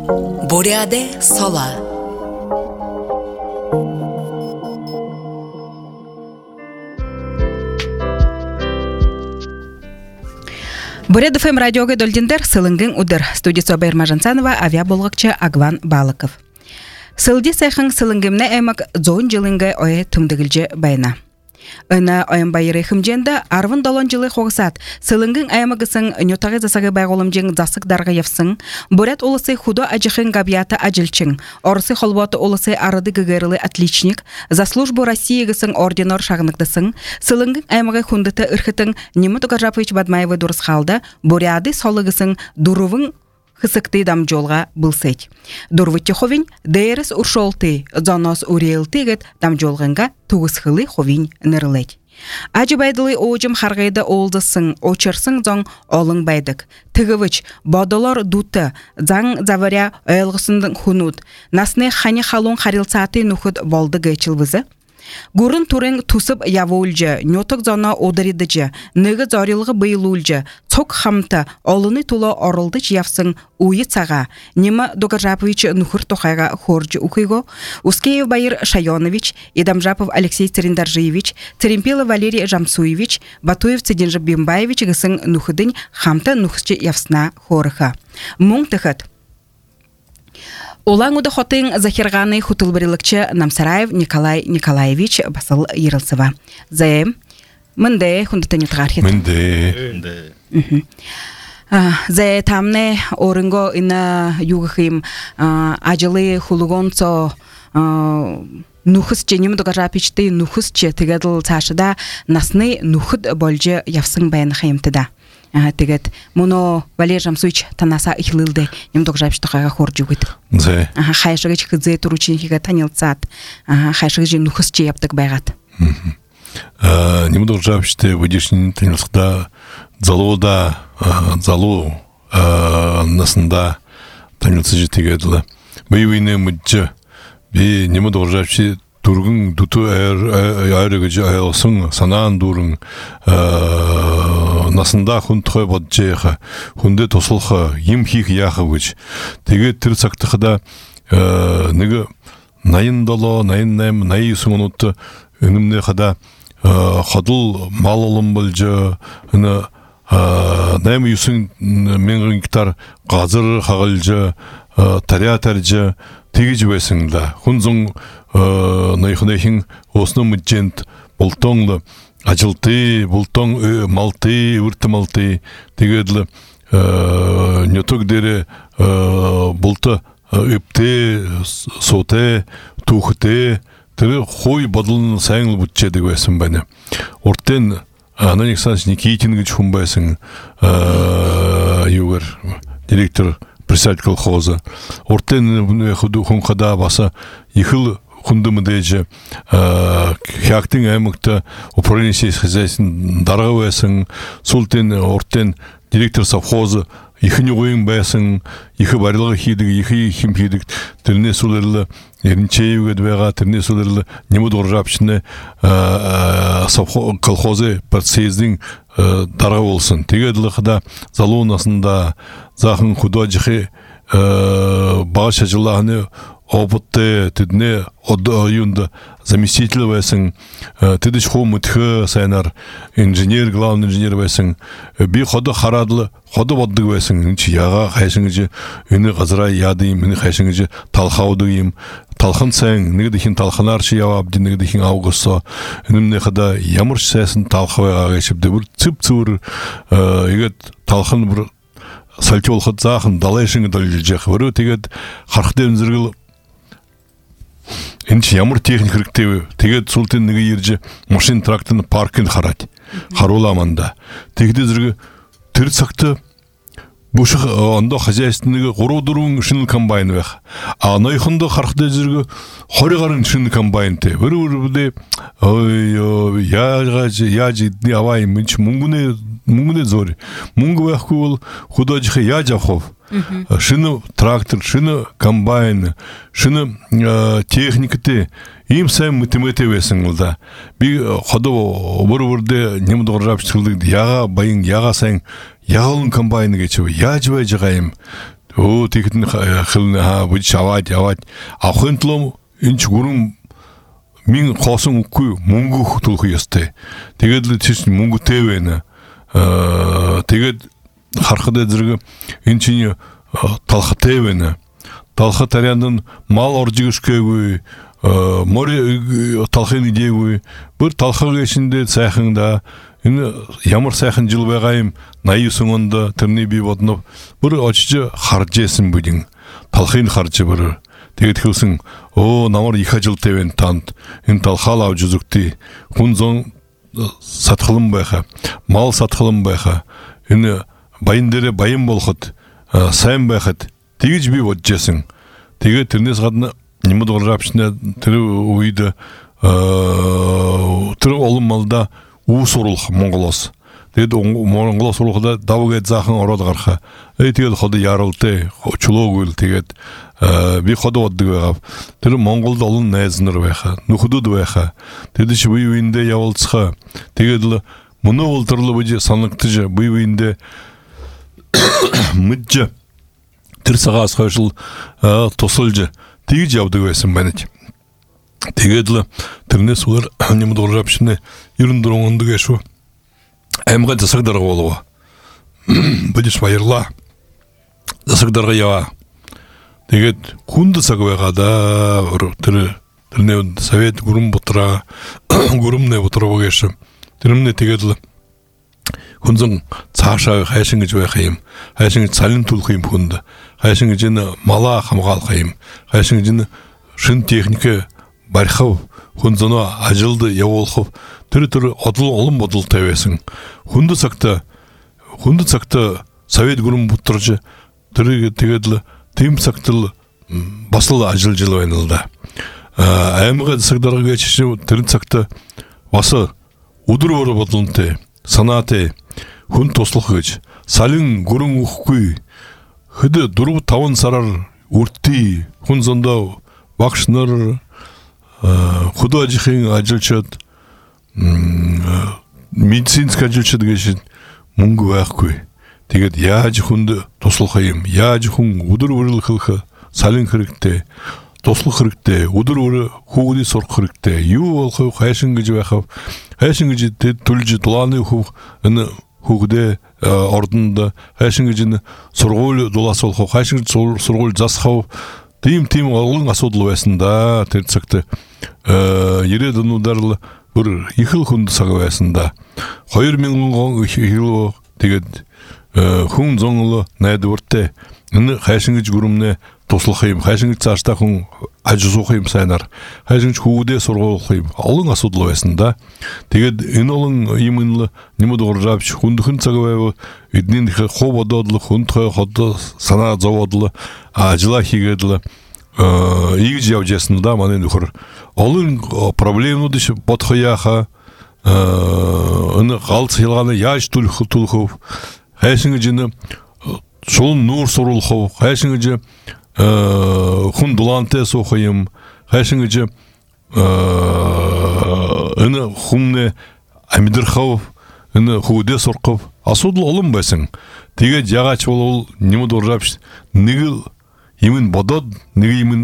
Буряде сала. Буряд ФМ радиога дөлдендер сылыңгың удыр. Студия Байырма Жансанова, авиа болғықчы Агван Балыков. Сылди сайхың сылыңгымна әмік зоын жылыңғы ойы түмдігілжі байына. Өна ойын байыры хымженді арвын долон жылы хоғысат. Сылыңгың әмігісің нютағы засағы байғолымжың засық дарға евсің. Буряд олысы худо ажықын габията ажылчың. Орысы холботы олысы арыды гыгырылы отличник. За службу России гысың орденор шағынықтысың. Сылыңгың әмігі хундыты үрхітің Немут Гаржапович Бадмаевы дұрыс қалды. Буряды солығысың дұрывың хысыкты дам жолға бұлсет. Дұрвытты ховин дәріс ұршолты, зонос үрелті гет дам жолғынға туғысқылы ховин нырылет. Ажы байдылы оғым харғайды олдысың, очырсың зоң олың байдық. Тығывыч, бодолор дуты, заң заваря өйлғысындың хунуд. Насны хани халун харилсаты нухуд болды гэчілвізі. Гурын турын тусып явулжы, неток зона одыридыжы, нығы зорилғы бұйылулжы, цок хамты, олыны тулы орылдыч явсың уйы цаға. Нема Догаржапович нухыр тохайға хоржы ухыйго, Ускеев Байыр Шайонович, Идамжапов Алексей Цариндаржиевич, Царимпелов Валерий Жамсуевич, Батуев Цидинжи Бимбаевич гысың нухыдың хамты нухысчы явсына хорыха. Мұң тыхыт. Олаң уды хотың захирғаны хутылбырылықчы Намсараев Николай Николаевич басыл ерілсіва. Зайым, мынды хундытын ütғархет. Мынды. Зай тамне орынго ина югыхим ажылы хулугонцо нухысчы Немут Гаржаповичты нухысчы тігеділ цашыда насны нухыд болжы явсың баян хайымтыда. Тегет мұны Валерий Жамсуевич танаса ихлылды Немут Гаржапович тұқаға хор жүгіт. Зай. Хайшығы чықызы туручинхиға танилцат. Хайшығы же нухысчы яптық байғат. Немут Гаржаповичты выдешнен танилцықта залуда, залу насында танилцы же тегеділі. Бейвейне мүджі. Бей Немут Гаржаповичты Тургын дуту айрыгыжы айылсың санаан дурың насында хунтхой боджеха хунде тосылха емхих яхывыч теге тирсактыхда неге найын дало найын найм найы суңынутты үнімне хада хадыл мал олым болжы үні найм юсың мен гектар қазыр хағылжы таря таржы теге жібесіңді хунзың найхынайхин осны мүджент болтоңлы ажылты, болтоң малты, үрті малты тегедлі неток дере болты өпте, соте, тухте тірі хой бадылын сайыңлы бұтче дегесін бәне. Ортен Анан Александрович Никитин хумбайсың югар директор председатель колхоза. Ортен хунқада баса ихыл хундымы дейже хяктың әмікті управление сельского хозяйствосын дарғауэсің, султен ортен директор совхозы ихыны ойын бәсің, ихы барылығы хейдік, ихы хим хейдік, тіліне сулерлі ерінчеевге двеға, тіліне сулерлі Немут Гаржаповичны колхозы партсъездің дарға болсын. Тегеділі қыда залуынасында зақын худо жықы бағыша жылағыны опытты тедне юнда заместитель весен тедиш хом мытхы сайнар инженер главный инженер весен би хода харадлы хода бодды весен чи яга хайшыңжы үні газра ядым үні хайшыңжы талхаудыйым талхан сайын нигдихин талханарчы явабди нигдихин августо үнімне хада ямырш сайсын талхавайға geçip бір цып-цывыр егет талхан бір сальти олхат захын далайшыңы далилжек выры тегет хархден зіргіл Энчи ямар техник керектеби тэгээд султын неге ерже машин тракторны паркин харат харуламанда тэгде зэрэг тэр цагт бушх ондо хозяйственный городурун шинэл комбайн байх ноёхондо харахтай зэрэг 20 гарын шинэл комбайнтэй өрөөрөдөө ой яаж идни авай минч мөнгөний зори мөнгө байхгүй бол художих яаж авах шины трактор шины комбайн шины техниктэй ийм сайн математик байсан л да би ходоо бүр Немут Гаржапович яга баян яга сайн ягалын комбайн гэж яаж байж байгаа юм тикэн хилнэ будь аваад авахынтлом энэ гүрэн мин хоосон үгүй мөнгө төлөх ёстой. Тэгээд л тийш мөнгөтэй байна. Тэгээд харахад зэрэг энэ чинь талхтай байна. Талхат арианд мал орж ирсгээгүй море талхын идээгүй бүр талхаг гэшиндээ сайхан да энэ ямар сайхан жил байгаа юм 89 онд тэрний би бодно бүр очиж харж исэн бүдин талхыг харж бүр тэгээд хэлсэн намар их ажилтай байна танд энэ талхаал авж үзэгтэй хүн зон сатхалан байха мал сатхалан байха энэ баян дээр баян болоход сайн байхад тэгж би бодож исэн тэгээд тэрнээс гадна нэмэд урапшна тэр үед тэр олон малда уус уруулах Монголоос тэгээд Монголоос уруулахда давгээд заахан ороод гарах тэгээд хот яралтай чулуугүй тэгээд би хот оддаг байгаа тэр Монголд олон найз нар байха нөхдөд байха тэгээд чи бие биендээ явуулцгаа тэгээд л мөнөө ултрлоо бий санагдаж бие биендээ мэдж тэр цагаас хойш тусалж тэгж явдаг байсан байна. Тэгээд л тэрнээс өөр нэмд урапшны 94 онд гэшүү аймаг засаг дарга болов. Будиш баярлаа. Засаг дарга яваа. Тэгээд хүнд цаг байгаа да тэрний совет гүрэн бутраа гүрэмнэ бутраа гэшүү. Тэрнээ тэгээд л хүнзэн цаашаа хайшин гэж байх юм. Хайшин гэж цалин төлөх юм хүнд. Хайшин гэж энэ малаа хамгаалах юм. Хайшин гэж энэ шин техник барихав хүнзэнөө ажилд явуулах тэр олон бодолтой байсан. Хүнд цагта совет гүрэн бутарж тэрийг тэгээд л тийм цагтл бас л ажиллаж байна л да. Аймаг засаг дарга гэж тэр цагта бас өдөр бодлонтой санаатай хүн туслах гэж салин гүрэн өгөхгүй хэд 4-5 сараар үртий хүн зөндөө багш нар художникийн ажилчид медицинский ажилчид гэж мөнгө байхгүй. Тэгээд яаж хүнд туслах юм? Яаж хүн өдөр өрлөх салин хэрэгтэй, туслах хэрэгтэй, өдөр хүүгний сурах хэрэгтэй. Юу болох хайшин гэж байх вэ? Хайшин гэж төлж дулааны хүүг энэ хүүгдээ ордонд хайшин гэж энэ сургууль дулаас болох хайшин гэж сургууль засах тийм олон асуудал байсан да. Тэр цагт 90-аад л бүр их л хүнд цаг байсан да. 2000 он ихлөө тэгээд хүн зонлоо найдвартай энэ хайшин гэж гүрэмнэ туслах юм, хайшин гэж цаашдаа хүн ажисуух юм сайнаар, хайшин гэж хүүгдээ сургуулах юм олон асуудал байсан да. Тэгээд энэ олон юм л нэмэд уржавч хүндхэн цаг байв эдний хов бодоод л хүндхой хот санаа зовоод л ажлаа хийгээд л ийж явж ясан да манай нөхөр олон проблемнууд ш бодох яаха энэ галц хилгааны яаж төлөх хайшин гэж энэ шулун нуур суруулах хайшин гэж хүн дулаантай суух юм хайшин гэж энэ хүннэ амьдрахав энэ хүүдээ сурах асуудал олон байсан. Тэгээд ягач бол нэмэд уржавч нэг юм бодоод нэг юм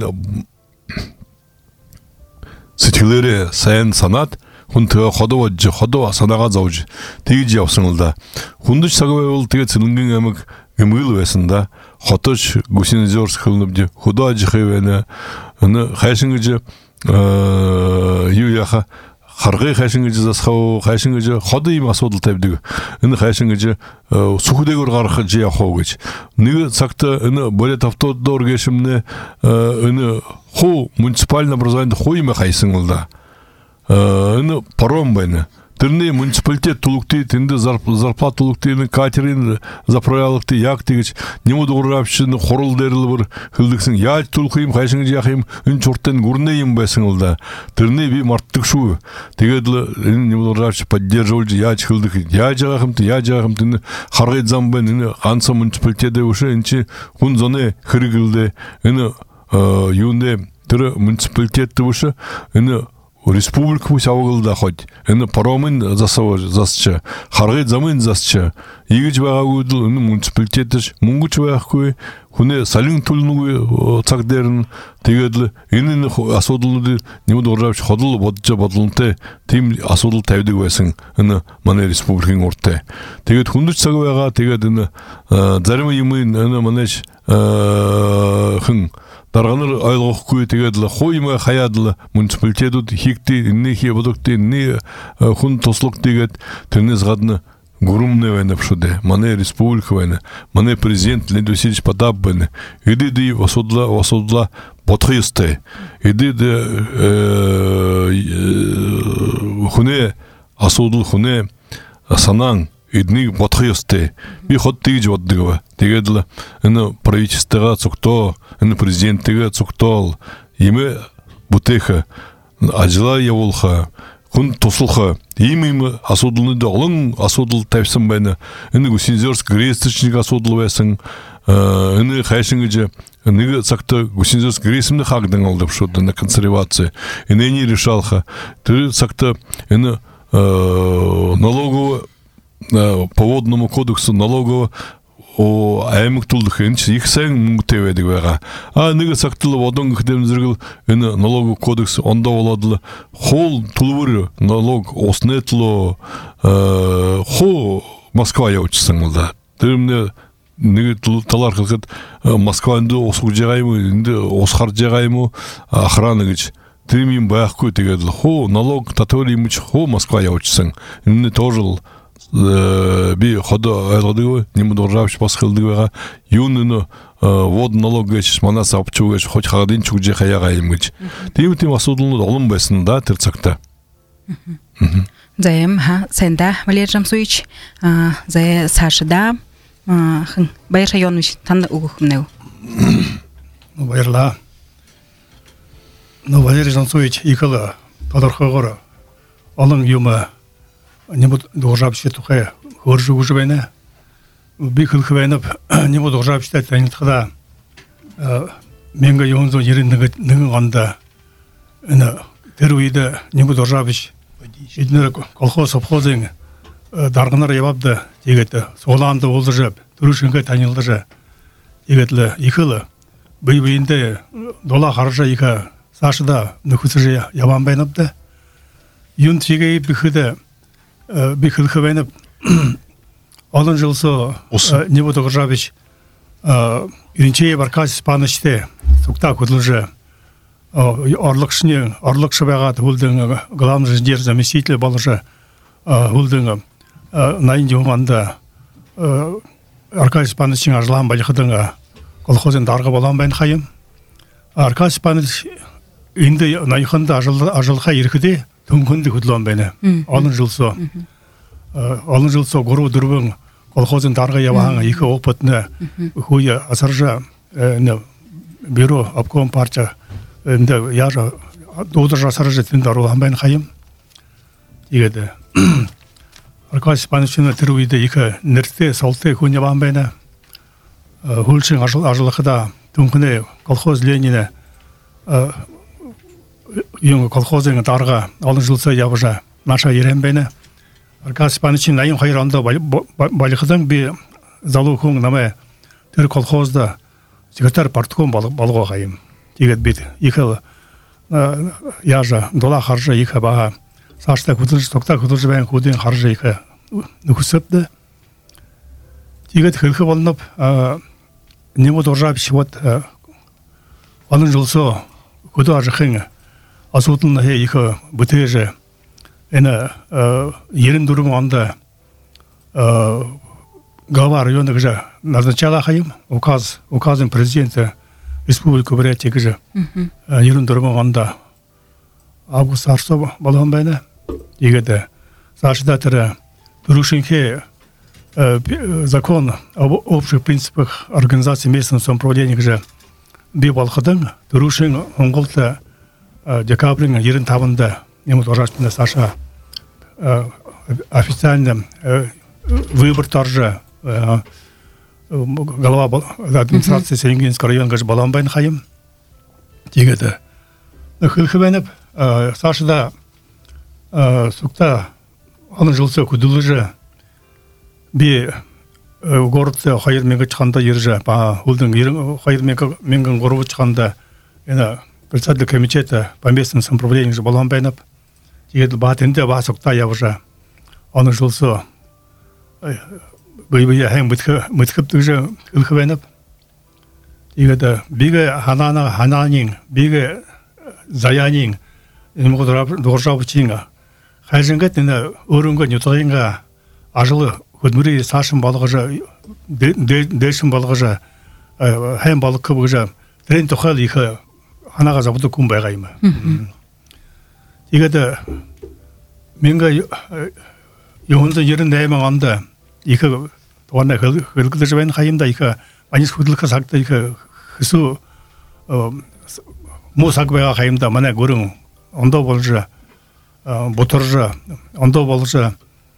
сэтгэлээрээ сайн санаад хүнтэй ходоо санаагаа зовж тэгж явсан л да. Хүндэж цаг байвал тэгээд Цэлэнгийн аймаг эмгэл байсан да. Хотож гүшин зөрс хөлнөбд художих байна. Энэ хайшин гэж юу яха харгай хайшин гэж засах хайшин гэж ход юм асуудал тавьдаг. Энэ хайшин гэж сүхдээгөр гарах гэж явах гэж. Нэг цагт энэ болит автодор гэшмнэ энэ хуу муниципальный образование хуу юм хайсан л да. Энэ паром байна. Тэрний муниципалитет төлөвтэй тэнд зарплат төлөвтэй катерин заправялалтай яг тэгж нэмэд урапчин хурал дээр л бүр хөлдөгсөн яаж төлөх юм хайшин гэж яах юм энэ чуртын гүрнэ юм байсан л да. Тэрний би мартдаг шүү. Тэгээд л энэ нэмэд урапч поддерживуулж яаж хөлдөх яаж байгаа юм энэ харгай зам байна энэ ганцхан муниципалитет дэвш энэ чи хүн зоны хэрэглээ энэ юунэ тэр муниципалитет дэвш энэ республика усавылда хоть эне паромын засчы харгы замын засчы игич бага удул муниципалитетиш мунгуч багы хуне салин тулнугу цагдерн тэгэдл энэ асуудлууд нэмд уржавч ходол бодлонтой тийм асуудал тавьдаг байсан энэ манай республикийн уртаа тэгээд хүндүч цаг байгаа тэгээд энэ зарим юм энэ манайш хэн дарганар ойлгохгүй тэгээд л хоймоо хаяад л муниципалитетууд хийгдээ энэний хий продукт энэний хүн туслах тэгээд тэрнээс гадна гурумны байна пшуде манай республика байна манай президент Леонид Васильевич Потапов байна эдиди осудла бодох ёстой эдид хүнээ асуудал хүнээ санаан эднийг бодох ёстой би хот тэгж боддог ба тэгээд л энэ правительствогаа цогтоо энэ президенттэйгээ цогтоол имэ бүтээх ажлаа явуулах хүн туслах ийм асуудлууд олон асуудал тавьсан байна энэ Гүсинзорск грэсчник асуудал байсан энэ хайшин гэж нэг цагт Гүсинзорск грэсмны хагдан олдов шүү дээ консервация энэний решалха тэр цагт энэ налоговый по водному кодексу налогового аймагтуулах энэ их сайн мөнгөтэй байдаг байгаа. Нэг цагтл одон гэдэм зэрэг энэ налоговый кодекс ондоо болоод л хол төлбөр налог уснетло хо Москва явуулсан л да. Тэр нэг талаар хэлэхэд Москванд усгаж байгаа юм энд ус харж байгаа юм охрана гэж тэр юм байхгүй тэгээд л хо налог татвар юм чи хо Москва явуулсан. Энэ тоже би ходо ойлгодог нэмд уржавч бас хэлдэг байгаа юун нэ вод налог гэж манаас авч үгэж хож хагадын чүгж хаягаа юм гэж тийм асуудлууд олон байсан да тэр цагта заем сэнда Валерий Жамсуевич зая Сашда Баяр Шайонович танд өгөх юм нэ баярлаа Валерий Жамсуевич ихэл тодорхойгоор олон юм нэмд уржавчтай тухай хөрж өгж байна. Би хэлэх байна нэмд уржавчтай танилцахад 1991 онд энэ тэр үед нэмд уржавч эднэр колхоз совхозын дарганаар яваад тэгээд суулаанд уулзаж төрөшөнгө танилцаж тэгээд л ихэл бие биендээ долоо харж их цаашдаа нөхөсөж яван байна да. Юун чигээ бихэд би хэлэх байна олон жилсо нэмд уржавч иринчээ баркас спанаште сукта хөдлөж орлогч байгаад хүлдэн главный инженер заместитель болж хүлдэн 80 онд Аркадий Спановичийн ажлаан балихадан колхозын дарга болон байна хаям Аркадий Спанович энд 80-нд ажиллахаа ирэхдээ төнгөнд хөдлөн байна. Олон жилсо 3-4 колхозын дарга яваан их опытны хүй асаржа бюро обком партия энд яжа дуудаж асаржа тэнд оруулан байна хаям. Тэгээд Аркадий Спановичны тэр үед их нэртэй солтой хүн яваан байна. Хөлшин ажиллахада төнгөний колхоз Ленина yung колхозын дарга олон жилсо явж наша ирэн байна. Аркадий Спановичийн 82 онд балихадан би залуу хүн намайг тэр колхозда секретарь партком болгоо юм. Тэгээд бид их яжа долоо харж их бага цааштай хөдөлж тогтоох хөдөлж байна хүдийн харж их нөхөсөд. Тэгээд хэлэх болно нэмд уржавч вот олон жилсо хөдөө ажихын асуудал нь их бүтээж энэ 94 онд глава района гэж назначала хаям указом президента республики Бурятия гэж 94 онд август арсо болон байна. Тэгээд цаашдаа тэр Турушинхе закон об общих принципах организации местного самоуправления гэж би болоход Турушин Монголд декабрийн 95-нд нэмд уржавчнаас цаашаа официально выбор торж глава администрации Сенгинский район гэж болон байна хаям. Тэгээд хэлэх байна Сашыда сукта анын жылсы күділі би городта хайыр менге чыкканда ерже ба улдың хайыр менген горубу чыкканда ена председатель комитета по местным самоуправлениям же балан байнап егет батенде ба сукта я уже анын жылсы бый хэм мыткып же ылхыбайнап егет биге хананин биге заянин эмгодорап доржабычинга хайжынгат ена өрөнгө нютайынга ажылы хөдмүри сашын балыгыжа дэшин балыгыжа хэм балык кыбыжа трен тохал ихе ханага забуду кумбайгайма егет менге 요혼도 이런 내용 안다 이거 원래 그렇게 저변 하인다 이거 아니 후들까 작다 이거 그수 모삭배가 하인다 만에 고른 언더 볼자 모터자 언더 볼자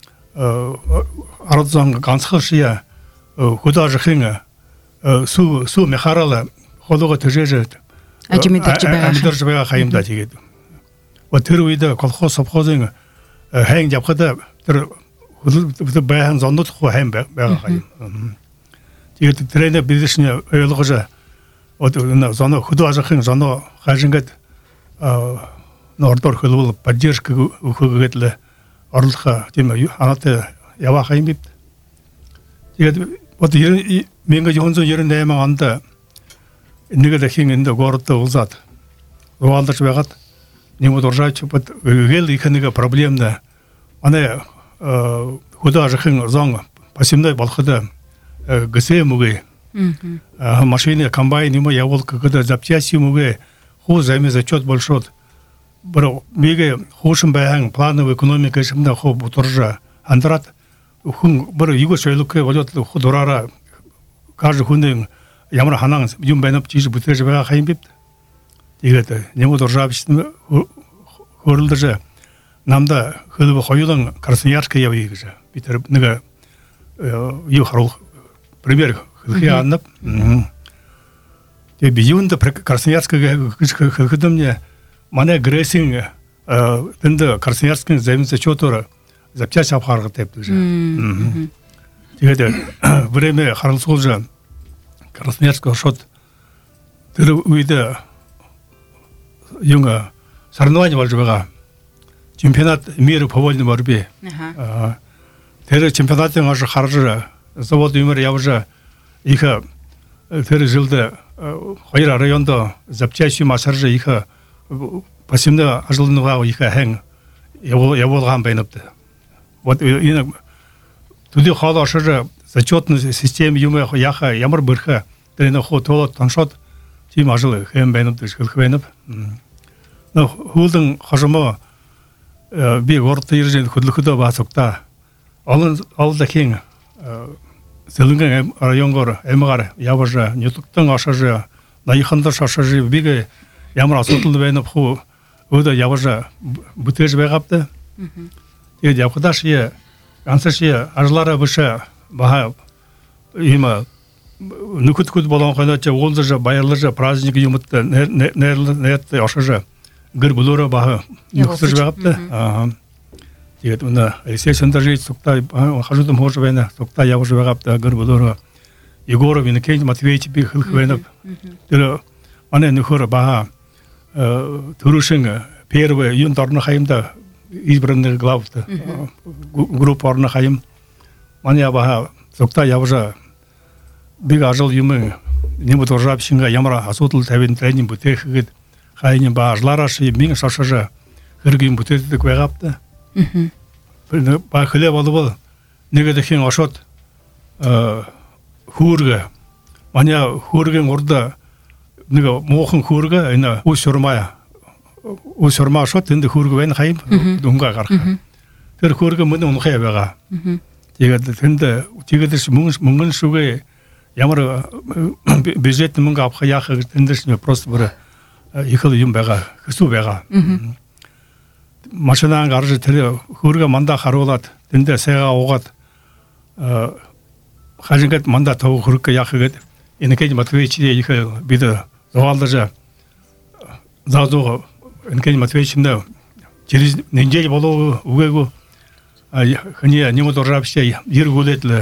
알아서 간스시야 후다지 행아 수 메하라라 호도가 되제제 아미더즈배가 하인다 이게 뭐 들으이다 콜호 섭호징 행 잡거다 그 배한 전도 행 배가 가요. 이게 트레이너 비즈니스 의료가 어떤 전도 후도아서 행 전도 가진 것 노르토르 흘을 поддержка 그거를 어르가 지금 하나때 야와 가임 이게 뭐 이런 민가 혼자 이런 내용 안다 네가 대행인데 고르도 우ዛ트 로알다스 배가 нему держать под гел их нега проблемна ане худа жахын зон пасимдай балхада гсе муге машине комбайн ему явол когда запчасти муге ху займе зачет большот бро мега хушин баян плановая экономика шимда ху буторжа андрат хун бро 이거 저렇게 걸렸 худорара каждый хунен ямар ханан юм байнап чиж бутэж бага хайм бит 이것도 нему державщина хөрөлдөржө намда хөлбө хоюдан Красноярская явыгыжа битер нега ю харул пример хылхианып те биюнда Красноярская хылхыдымне мана грессинг тенде Красноярская займется чотора запчасть апхарга тепдыжа тегеде время харылсулжа Красноярская шот тер уйда юнга соревнования вальжбега чемпионат мира по вольной борьбе. Теперь чемпионаты наши хорошие. Завод юмор я уже их теперь жилда хайра районда запчасти масажи их посемно ажлынуга их хэн яволган байнапты. Вот и туди халашыжы зачетный систем юмор яха ямар бирха тене хо толот таншот тим ажлы хэн байнапты шылхбайнап. Но хулдың хажыма би орта иржен худлыхыда басыкта алда кең селинген районгор эмгар яважа нютуктан ашажа найханда шашажы биге ямар асылды байнап ху ода яважа бутеж байгапты е явкадашие ансашие ажлара быша баха има нүкүткүт болгон койноча олдажа байырлажа праздник юмутта нерте ашажа гыр булора баха нүктөж байгапты тэгээд мына ресепшнда жийт сукта хажудам хожо байна сукта явж байгапты гыр булора Егоров Иннокентий Матвеевич би хылх байна тэр ане нөхөр баха төрүшин первый июнь орны хайымда избранный главты группа орны хайым мане баха сукта явжа биг ажыл юмы нему державщинга ямара асутыл тавин тренинг бутехгит хайнин бажларашы мин шашажа хыргин бутетик байгапты ба хлеб алып неге дехин ашот хурга мане хурген орда неге мохын хурга ина усурмая ашот энди хурга бен хайм дунга гарха тэр хурга мөн унхай бага тэгээд тэнде тийгэдэс мөнгөн шүгэ ямар бюджет мөнгө авах яах тэндээс просто бүр ихэл юм байгаа хэсүү байгаа машинаа гарч тэр хөргө манда харуулаад тэндээ сайгаа уугаад хажингат манда тав хөргө яах гээд Иннокентий Матвеевич их бид зоолдож заазуу Николай Матвеевична через неделю было угegu хне не мотор рабща иргулетле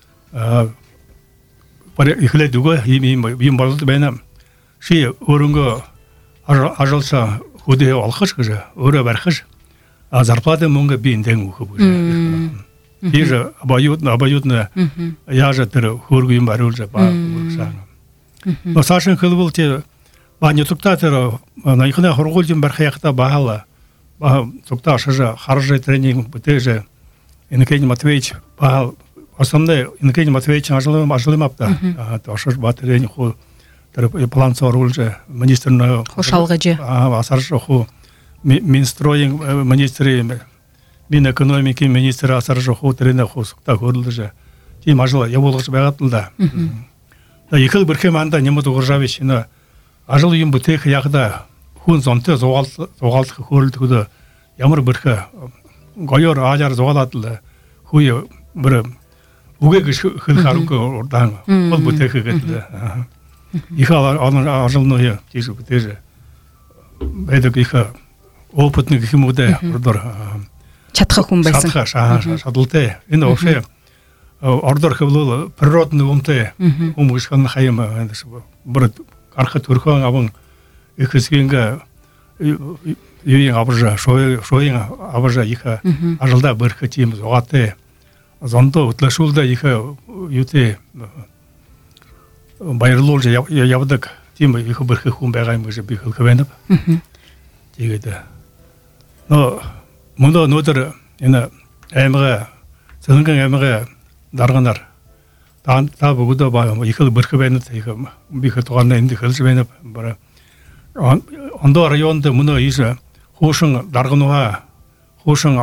ихле дуго им барды бена ши орунго ажалса худе алхаш кыжа ора бархаш а зарплата монга бинден уху бужа иже обоюдно я же тер хургуим барулжа ба бурсан но сашин хылбылте ба не туктатер на ихна хоргулдин бархаяхта бахала ба тукташыжа харжы тренинг бутеже Николай Матвеевич бахал основное Николай Матвеевич ажылымапта ташыш ба тренинг ху план сорулже министрна хошалгыжы асаржы ху Минстроинг министры Мин экономики министры асаржы ху тренинг ху сукта көрілдіжі тем ажыла я болғыш бағатылда да екі бірке манда немет уғыржавич ажыл үйін бұтек яқда хун зонты зоғалты көрілді күді ямыр бірке гойор ажар зоғалатылды хуй бір уге кіш хылқарынғы ордан ол бұтек кетілді екі ажылны тезі бұтежі бәйдік екі опытный кімуді ордыр чатқа хумбайсын чатқа шадылты енді вообще ордыр кіблу природный умты умғышқан қайымы бір арқы түркуан абың екізгенгі үйен абыржа шойын абыржа екі ажылда біркі тиіміз оғаты зонды ұтлашулда екі үйте байырлол же ябдық тиімі екі біркі хум бәғаймы же бекіл көбеніп дегеді но мұнда нөтір әміға сілінген әміға дарғанар та бүгіді екі біркі бәйніп бекіл туғанна енді кілші бәйніп бәрі онда районды мұны еші хошың дарғануға хошың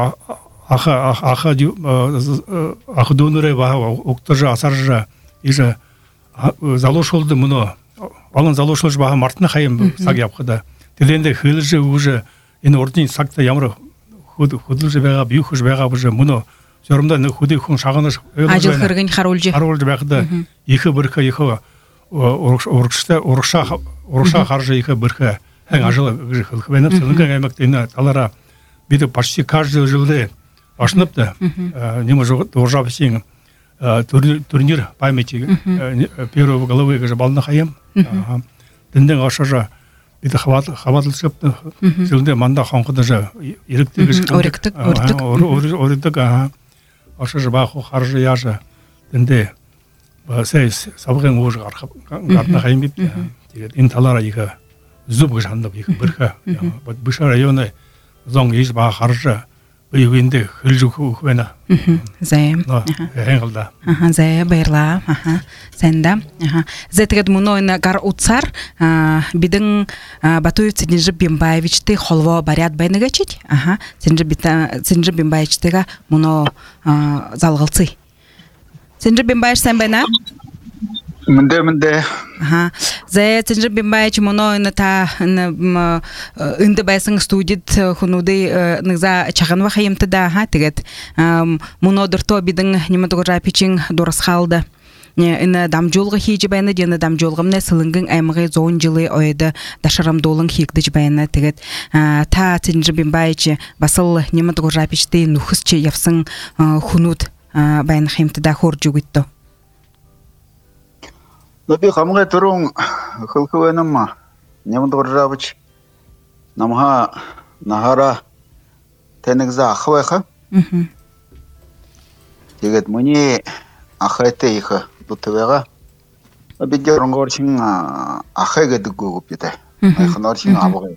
ақы дөнірі оқтыржы асаржы еші залошылды мұны алын залошылыш баға мартына қайым сақ япқыда тіленде хылжы уже ені ордын сақта ямыр худылжы бәға бүйхыш бәға бұжы мұны жөрімді худы хүн шағыныш ажыл қырғын қарулжы бәқіді екі біркі екі орықша қаржы екі біркі әң ажылы қылқы бәніп сілінген әмектейіні талара бейді почти каждый жылды ашыныпты немі оржап сен турнир памяти первого головы балына қайым дінден ашажа бейді хаватылшып жылды манда қаңқыды жа өріктік ашажа бақы қаржы яжы дінде сәй сабығын оғыжы қартына қайым бейді ин талара екі зүбгі жандып екі біркі бұша районы зоң еш баға қаржы үйгенде хылжу көбені зәйім әңғылда зәйі байырла сәнда зәтігід мұнойны ғар ұтсар бидің Батуев Цинжи Бимбаевичты холво барят байны гачить Цинжи Бимбаевичтыға мұно залғылцы Цинжи Бимбаевич сән байна? Мінде. Зәйі Цинжи Бимбаевич мұнойны та үнді байсың студит хунуды нығза чағанва қайымты да тігет мұно дұрто бидің немедіғыржа печің дұрыс қалды Ина дамжолғы хейджі байны дені дамжолғымны сылыңгың аймығы зоң жылы ойды дашарамдолың хейгдіж байны тігет. Та Цинжи Бимбаевич басыл немедіғыржа печті нұхысчы яфсың хунуд байны қайымты да хор жүгітті. Лапи хамга турун хылкывенамма немдоржабыч намга нахара тенегза ахвайха тегет муни ахайте иха бутвега бидеронгорчин ахайга дгугу пите айхнорчин абга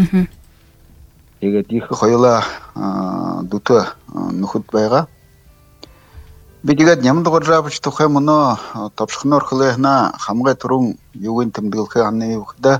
тегет иха хойла дута нухут байга бидигат немдоржабыч тухай муно топшхнор хылehna хамга турун югын тэмдгэлхэ анны юхда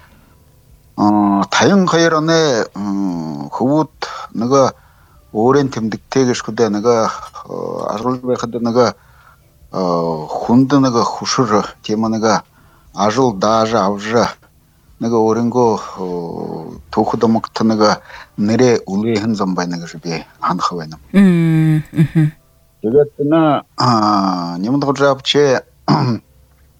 тайын хайраны хөвүүд нэгэ өөрийн тэмдэгтэйгэж хүдэ нэгэ ажил байхад нэгэ хүнд нэгэ хүшэр тийм нэгэ ажил даажа авжа нэгэ өөрөнгөө түүхдэмэгт нэгэ нэрэ үлэхэн зомбай нэгэ би ханах байна. Тэгээд на немдоржабче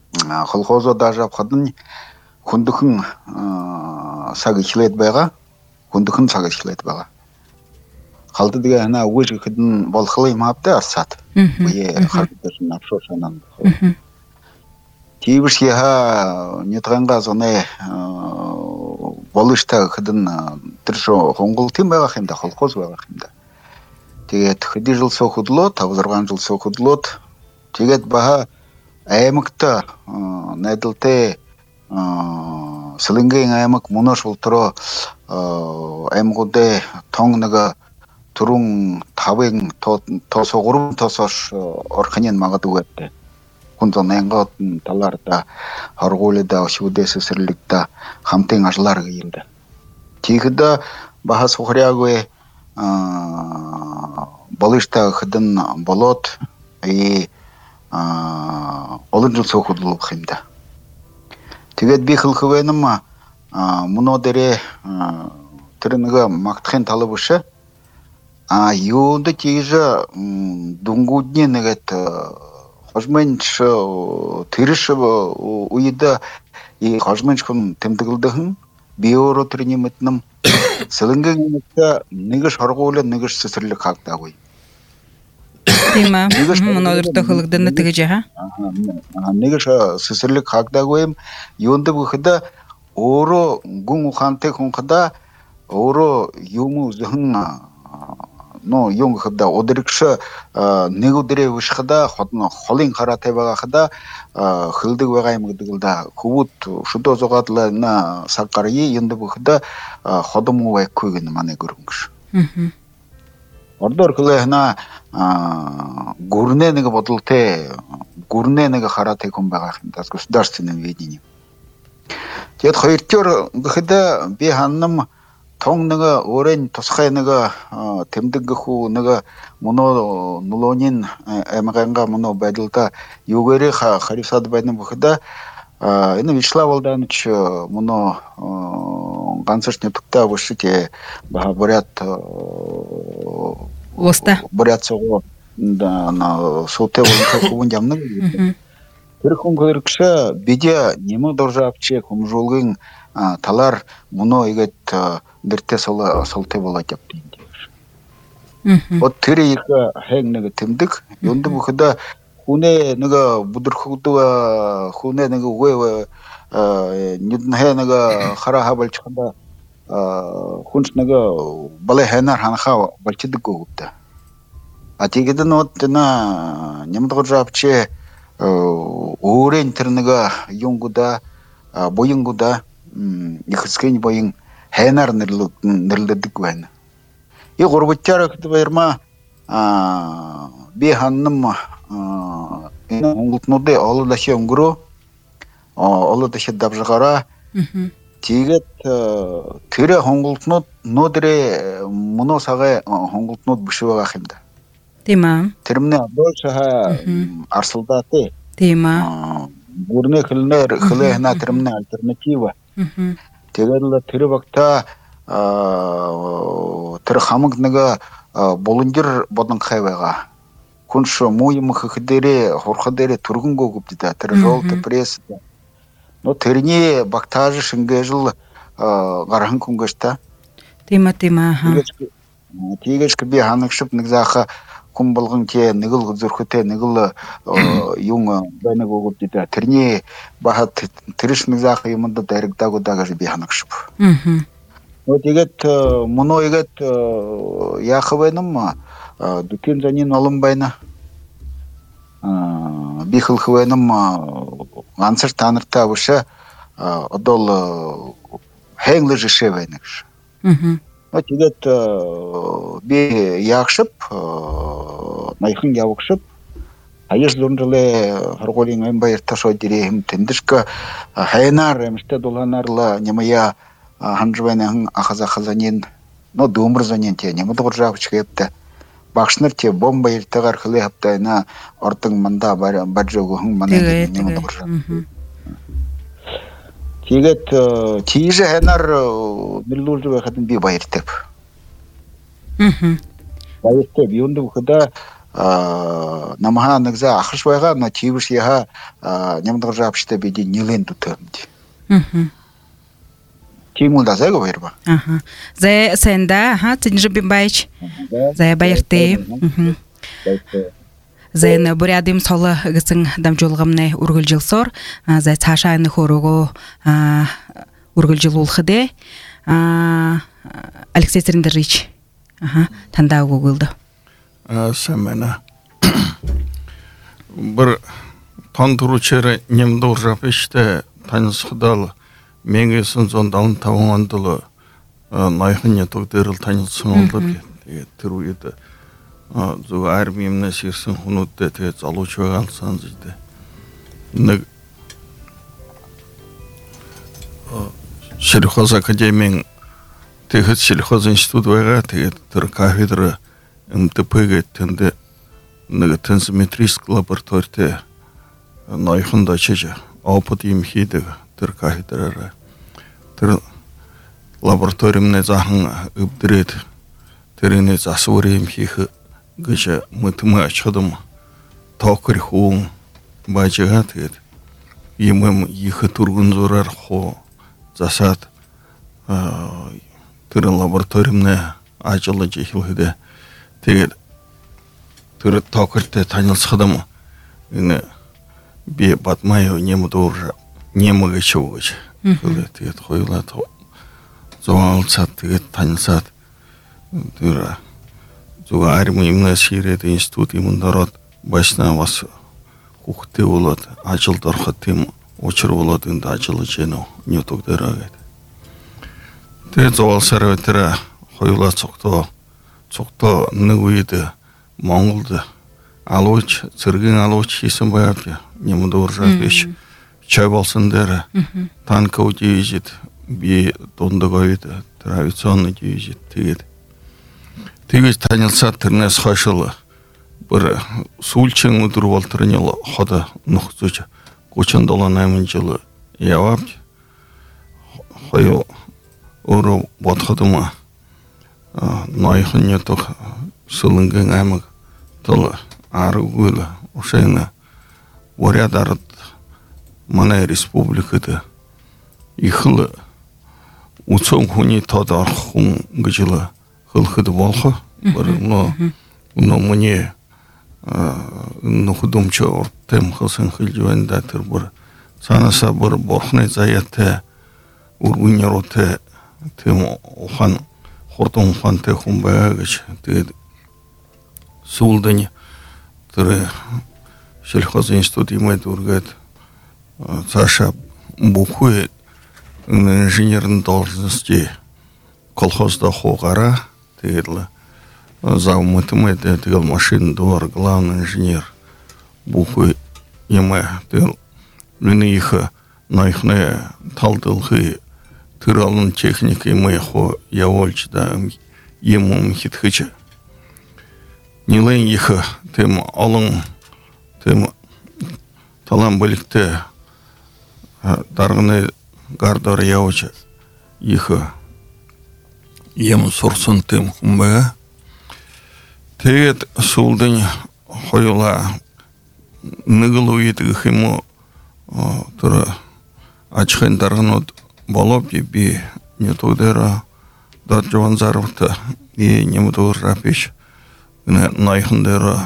колхозо даажа хадын хүндхэн саг ихлээд байгаа. хүндхэн цагаачлаад байгаа. Халддаг хана үгүй хэдэн болохлоо юм хавтай асаад. Үе халддаг навшоо санаа. Тийвэрс яа нэтганга зоне болыштай хэдэн тэр шо хонгол тийм байгаа юм да холхоос байгаа юм да. Тэгээд хэдий жил суухдлоо 5-6 жил суухдлоод тэгээд баха аймагта найдалтай Сэлэнгийн аймаг мунош ултроо аймагуудаа тон нэг түрүүн 5-ын тоосоо 3 тоосоош орхинын магадгүй гэдэг. Хүнзон ангууд талаарда хоргуулда өшүүдээс сэрлэгдэ хамтын ажлаар гийнэ. Тэгэхэд бахас хуряагүй болышта хэдэн болоод олон жил суухдлох юм да. Тэгээд би хэлхэвэнэм мөнөө дээрээ тэр нэг магтахын тал биш юунд тийж дунгуудны нэгэт хожмынч тэрш уйда и хожмынч хүн тэмдэглэдэн би өөрөө тэрний мэднэм Сэлэнгийн нэгш хоргуулаа нэгш сэсэрлэг хагдаагүй. Тийм аа. Мөнөөдөртөө хөлгдөн тэгэж яа. Нэгш сэсэрлэг хагдаагүй юм. Юунд бүхэдэ өөрөө гүн ухаантай хүн хада өөрөө юм зэн но юм хада өдөргш нэг өдрөө вишхада холын хараатай байгаа хада хөлдөг байгаа юм гэдэг л да хөвөд шүдөө зугадлаа на саггарьи юунд бүхэдэ ходом байхгүй гэн манай гөрөнгөш. Ордор хөлэхна гүрнэ нэг бодлолтой гүрнэ нэг хараатай хүн байгаа юм да государственное ведение. Тэгэд хоёртор гэхэд би ханам тон нэг өрийн тусгай нэг тэмдэг гэхүү нэг мөнөө нулонин аймаганга мөнөө байдалда юугээрээ харисад байна бүхэдэ энэ Вячеслав Владимирович мөнөө ганцэрчний тутаа бушите бурят Оста бурятсоо на сотевон хүн ямнаг тэр хүн гэрэгш бидя нэмэг дуржавч хүмжуулгын талаар мөнөө игээд нэртээ солтой болоод явдیں۔ Вот тэр их хэн нэг тэмдэг юунд бүхэдэ хүнээ нэг бүдэрхэгдэг хүнээ нэг үгүй нүднээ нэг хараа хавалчханда хүнс нэг балай ханаар ханахаа болчихдэггүй гэдэг. А тэгээд нөт на нямдгоржавч өөрийн тэр нэг юунгуда боингуда ихсгэн боин ханаар нэрлэдэг байна. И гурвчаар гэдэг баярма би ханам энэ онголтнуудыг олоодаши өнгөрөө олоодаши давжгараа тэгээд тэр хонголтнууд нөдрэ мөнөө сагай хонголтнууд биш байгаа юм да. Тийм аа. Тэрмнээ болшаа арсалдаатай. Тийм аа. Гүрнэ хлэхна тэрмнээ альтернатива. Тэгээд л тэр багта тэр хамаг нэг болондер бодон хай байгаа. Хүнш муу юм хөхдөрөө хурхадэрэ түргэнгөө гүвдэ тэр жолт пресс. Но тэрний багтааж шингээжл гархан күнгөштэй. Тийм аа. Тийгэж би ханагшып нэг заах хүн болгон те нэг л зүрхтэй нэг л юм байна гүвдэ тэрний бахат тэрш нэг заах юмд дайрагдаагүй гэж би ханагшып. Но тэгээд мөнөө игээд яах вэ нэм дүкен занин олон байна. Би хэлхвэнэм ганцар танартай авша одол хэнглэж шивэ байна гэж. Но тэгээд би яахшып найхан явагшып аяс лундрале харгуулын аймбаяр ташоо дирэм тэндэрк хайнаар эмстэ дуланаарла нямая ханжвэнэн ахазанин но думрзанин те нямдгуржавч гэвтэ багш нар те бомба иртэгаар хөлөө хавтайна ордон манда бажог хүн манай нямдгуржав. Тэгээд тийж хайнаар нэрлүүлж байхад би баяртай. Баяртай юунд бүхэдэ намаа нэгза ахш байгаа на тийвш яха нямдгуржавчтай биди нилэн дүтэмд. Тимулдазего верба. Ага. За сенда, ага, цинжи бимбайч. За байрты. За на бурядым солы гысын дамжолгамны ургылжылсор. За цашайны хорого ургылжыл улхыде. Алексей Церендерич. Ага, танда гугылды. Сәмәна. Бір тандыручары немді ұржапешті танысқыдалы меңгесін зондалын тавыңандылы найхыне тоқдеріл танысың олды түру еді. Зуға әрмейіміне серсін құнудды тегет залучуға алсан зейді. Сельхоз академияң тегет сельхоз институтуға тегет түр кафедры МТП-ге тенде тензиметрийск лаборатория найхында чеже опыт емхейді түр кафедрары. Түр лабораториямне захын үбдірет түріне засуыр емхейхі гыжа мытымы ачадым токыр хуң бачыға тегет. Емім ехі тургун зорар хо засад түрі лабораториямне ачылы жехілхіде тегет түрі токырты танылсыдым үні бе батмайы немі дұржа немігі чуғыч тегет қойыла зоң алсат тегет танылсат түрі зоға әрімі имна сиреді институт имындарат башына басы құқытты олады ажылдар қыттым очыр олады үнді ажылы жену не тоқдыр ағайды тегет зоғал сәрі өтірі қойыла соқты нүгейді Монголды алуч, цирген алуч есім байапты. Немді ұржапеш, чай болсындары, танка удейжет, бе донды қойды, традиционный дейжет, тегеді. Тегіз танылса түрнес қашылы, бір сулчың ұдыр болтырынелы хода нұқтычы, көчін доланаймын жылы явапты. Қойыл ұры ботқыдыма, найхын етіқ, сылынген әмік тұлы ары өйлі ұшайына орядарыд манай республикады ихылы ұтсон хүні тадар құн ғыжылы қылқыды болқы бір мұне нұқыдымчы ұрттым қылсын қылжуайында тұр бір санаса бір борқынай заятты ұрғынер ұты тем ұқан құртың ұқан те құнбайға ғыш деді Сулдани, который сельхозинститут имеет ургет, Саша бухует на инженерной должности колхозда Хогара, тегла, завмытым это тегл машин двор, главный инженер бухует еме, тегл, линейха наихне талдылхы, тыралын техника еме хо явольч да ему хитхыча. Нилен ехы, тем алың, тем талан бөлікті дарғыны гардар яучы ехы ем сұрсын тем құмбаға. Тегет сұлдың қойыла нығылу етігі хему тұры ачқын дарғын болып ебе не тұғдыра дар жуанзарывты немді рапеш. Найхындары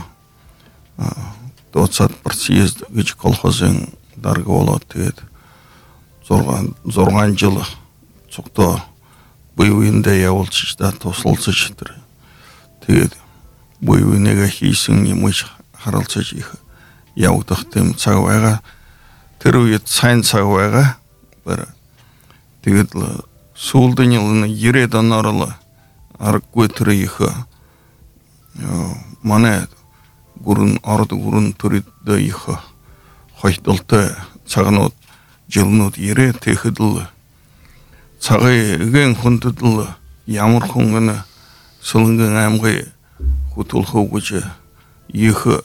20% съезд гыч колхозың дарғы олады тегеді. Зорған жылы соқта бұйуында яуылшышда тосылсышыдыр. Тегеді бұйуынеға хейсің немыш қаралсышығы яудықтым сағуайға түрует сайн сағуайға бір тегеді суылдың еліні ередан арылы арық көтірі егі мане гурун арды гурун туридда иха хойдолта цагнот жылнот ере техидл цагай ген хунддл ямар хунгана сылынген амгы хутулху гуче иха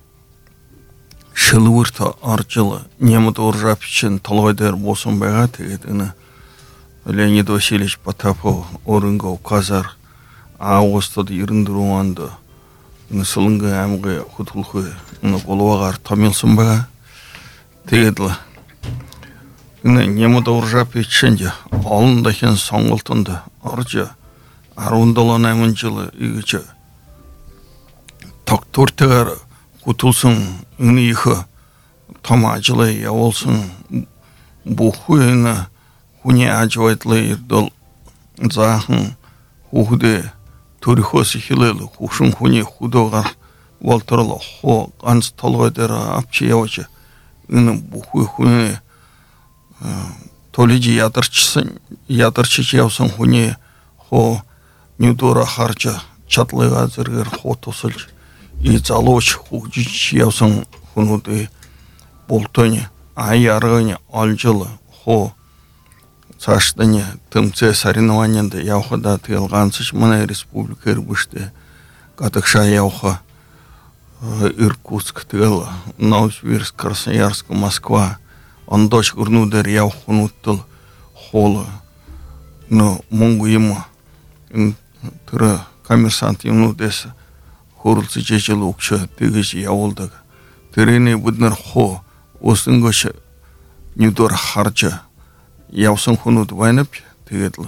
шылвырта арчылы немет оржапчин талвайдар босон байга тегедина Леонид Васильевич Потапов орынга казар Ауғыстады еріндіруанды сылыңғы әмгі құтылқы қолуағар тамилсын баға тегеділі. немада уржап етшенде алында хен соңғылтынды аржа арундаланаймын жылы игічі тақтортығар құтылсын үні иқы тама жылы яолсын бұхуйны хуне ажуайтлы ердол захын хухуде турихосы хилелы хушын хуне худоғар валтырылы хо ғанс талғайдары апчы явачы үні бұхуй хуне толиджи ядырчы явсын хуне хо нюдора харча чатлыға зіргер хо тосылч и залоч хугжич явсын хунуды болтоне аярыне алжылы хо саштыне тымце соревнованияда яухада тыйлғансыш мына республика ирбышты катыкша яуха Иркутск тыйл Новосибирск Красноярск Москва он дочь гурнудер яухунуттыл холы но монгу ему тыра коммерсант ему дesa хорулцы чечел укча тыгыч яулдаг тырене буднер хо осынгоша нюдор харча явсын хунут вайнап тыгетлы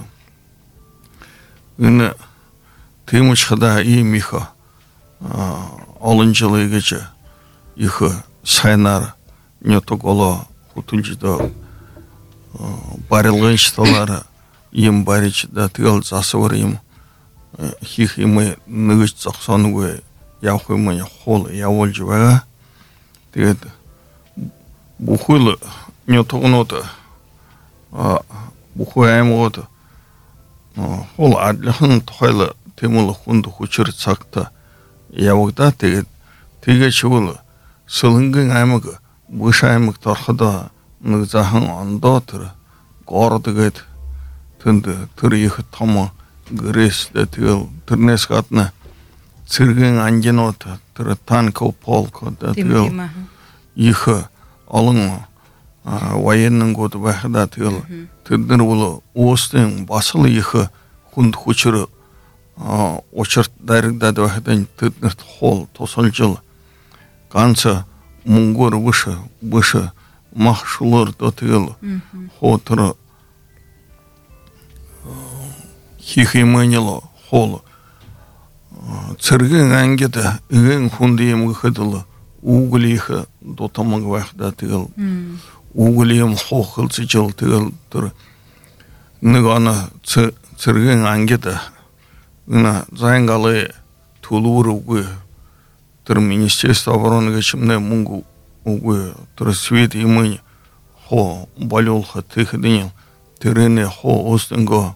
үні тымычхада и миха алынчылы гече ихы сайнар нетоголо хутунчида барылгын шталары им барич да тыгал засывыр им хих имы ныгыч цақсанугы яухымы холы яволжывага тыгет бухуйлы нетогоноты бухуй аймыготы хол адлихын тухайлы темулы хунду хучыр цақта явогда тыгет тыге чуылы сылынгын аймыгы быш аймык торхыда нызахын анда түрі гордыгет тынды түрі ехі тамы гресді тыгыл түрнес қатына циргын анденоты түрі танков полка да тыгыл ехі алың военның годы бәхіда тыгыл түрдір ұлы остың басылы ехі хунд хучыры очырт дәрігдәді бәхідан түрдір хол тосыл жыл қанса мұңгор выше махшулар дотыл хотыр хихиманило хол церген ангеда ген хундием гыдылы углиха дотамаг вахда тыл углием хохылцы жыл тыл тур ныгана церген ангеда на зайнгалы тулуругы тур министерство обороны гачымне мунгу угы трасвет имени хо балёлха тыхдынел терене хо остынго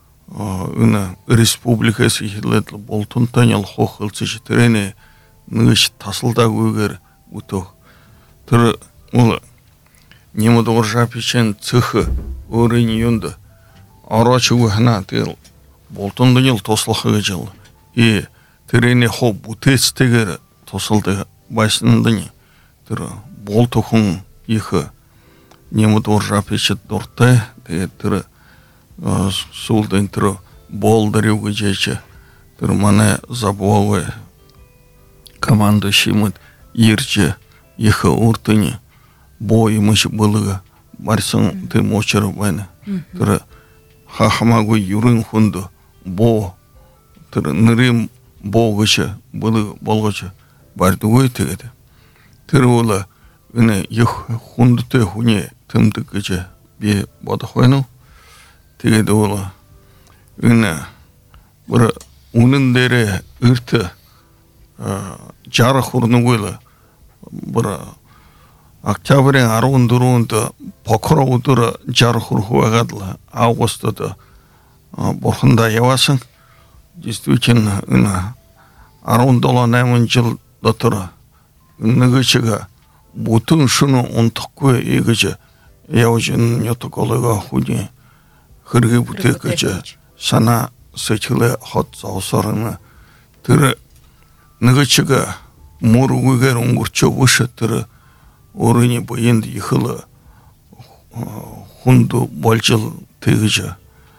үна республика сихилетл болтун танял хо хылчы терене ныш тасылда өгер уту тыр ул немуд оржапичен цыхы өрын юнда арачы гына тел болтун танял тослахы жыл и терене хо бутес тегер тосылды башындыны тыры бол тухун ихы немут оржапечет дорте тыры сулдын тыры бол дарюгы жече тыры мане заболы команда шимыт ирче ихы уртыни бой мыш былыга барсын ты мочыр байна тыры хахамагу юрын хунду бо тыры нырым болгычы былы болгычы бардугой тегеде тырвола үне их хундуте хуне тымды гычы бе бодохойну тегеде ола үне бір унындері үрті жары хурнугойла бір октябрен аруындыруынды покыра удыры жары хурхуагадла августада борхында явасын действительно үне аруындаланаймын жыл дотыры ныгычыга бутын шуну онтыққы егічі яужын нетоколыға худи хырғы бутекічі сана сычылы хот заусарыны тыры ныгычыга муругыгер уңгурчы вышы тыры орыне бойынды ехылы хунду болчыл тегічі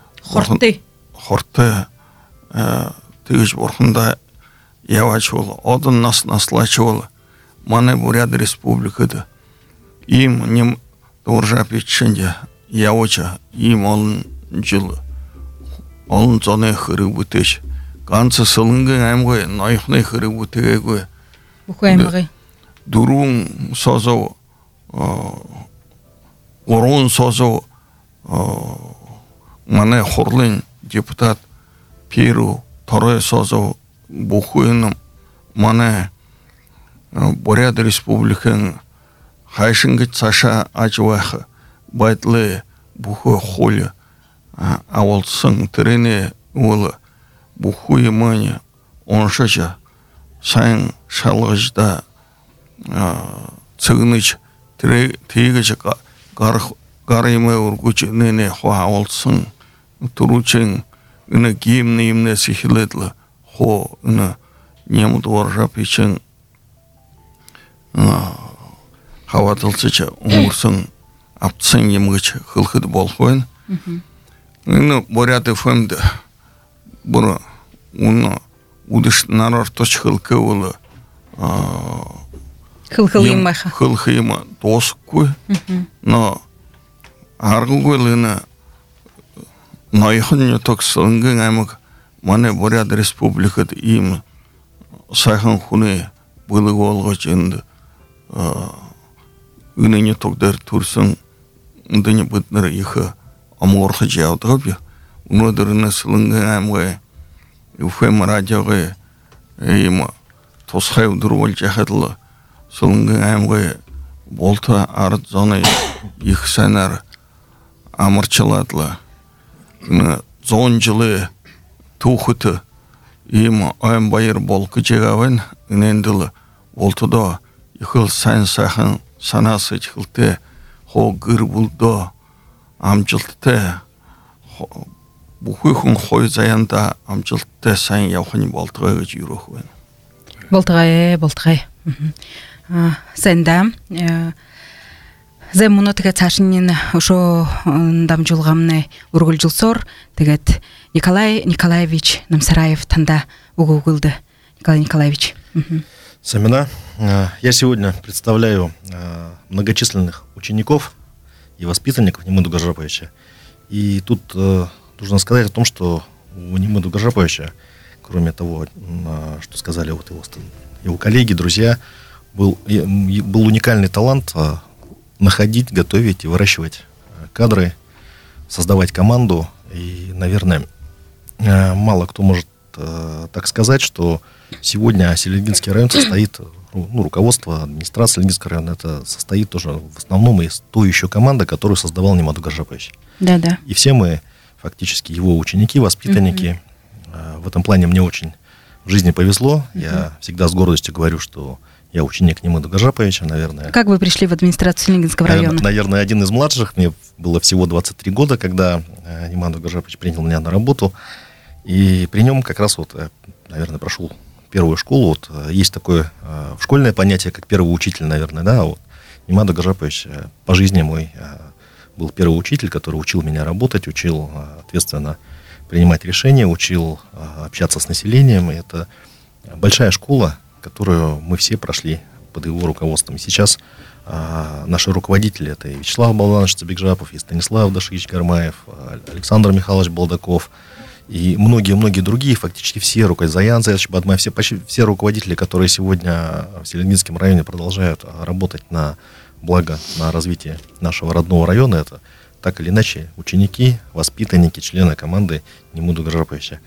хорты тегіч борхында явачы олы одын наслачы олы мане буряд республикада им нем Доржапиченде явоча им он жил. Он зоне хырыбутеш. Ганцы сылынгын аймгой найхны хырыбутегой. Бухаймагы. Дурун созо орон созо мане хорлын депутат Перу второй созо бухуйным мане Бурят республикан хайшингит саша ажвах байтлы бухуй холь аволсын трене ул бухуй мане оншача сайн шалгажда цыгныч тегэж гарымы ургуч нене хавалсын туручин ына гимне сихилетлы хо ына немут варжапичен хаватылсыча умурсын аптсын емгыч хылхыд болхойн ына Бурят ФМді бұра уна удыш нарар точ хылкы улы Хылхылыймаха. Хылхыйма тоскуй, но аргугуйлына найхын ток сылынгын аймак мане Бурят республикат им сайхан хуны былыгы олғач енді үніні тоқдар турсын үндіне бұтныр ихы аморхы жаудығып ұнадырына сылынгын аймагы УФМ радиоға им тосхай удырвал жахадлы сылынгын аймагы болта ард зоны их санар амырчаладлы зон жылы тухыты им айм байыр болқы жегавын үненділі болтыда ихыл сан сахан санасы чылты хо гыр булдо амчылты бухуйхун хой заянда амчылты сан явхани болтыға жүрөхуын. Болтыгай. Сенда Земуно тегет сашинин ошо дамжулгамны ургулжулсор тегет Николай Николаевич Намсараев танда угугулды. Николай Николаевич. Самина, я сегодня представляю многочисленных учеников и воспитанников Немыду Гаржаповича. И тут нужно сказать о том, что у Немыду Гаржаповича, кроме того, что сказали вот его коллеги, друзья, был уникальный талант находить, готовить и выращивать кадры, создавать команду. И, наверное, мало кто может так сказать, что сегодня Селенгинский район состоит, руководство администрации Селенгинского района, это состоит тоже в основном из той еще команды, которую создавал Немаду Гаржапович. Да. И все мы фактически его ученики, воспитанники. В этом плане мне очень в жизни повезло. Я всегда с гордостью говорю, что я ученик Немыду Гаржаповича, наверное. Как вы пришли в администрацию Селенгинского района? Наверное, один из младших. Мне было всего 23 года, когда Немаду Гаржапович принял меня на работу. И при нем как раз наверное, прошел первую школу. Есть такое школьное понятие, как первый учитель, наверное, да. Немаду Гаржапович по жизни мой был первый учитель, который учил меня работать, учил ответственно принимать решения, учил общаться с населением. И это большая школа, которую мы все прошли под его руководством. И сейчас наши руководители — это и Вячеслав Баланович Цабикжапов, и Станислав Дашевич Гармаев, Александр Михайлович Балдаков, и многие-многие другие, фактически все Заян Заянович Бадмай, почти все руководители, которые сегодня в Селенгинском районе продолжают работать на благо, на развитие нашего родного района, это так или иначе ученики, воспитанники, члены команды Немыду Гаржаповича.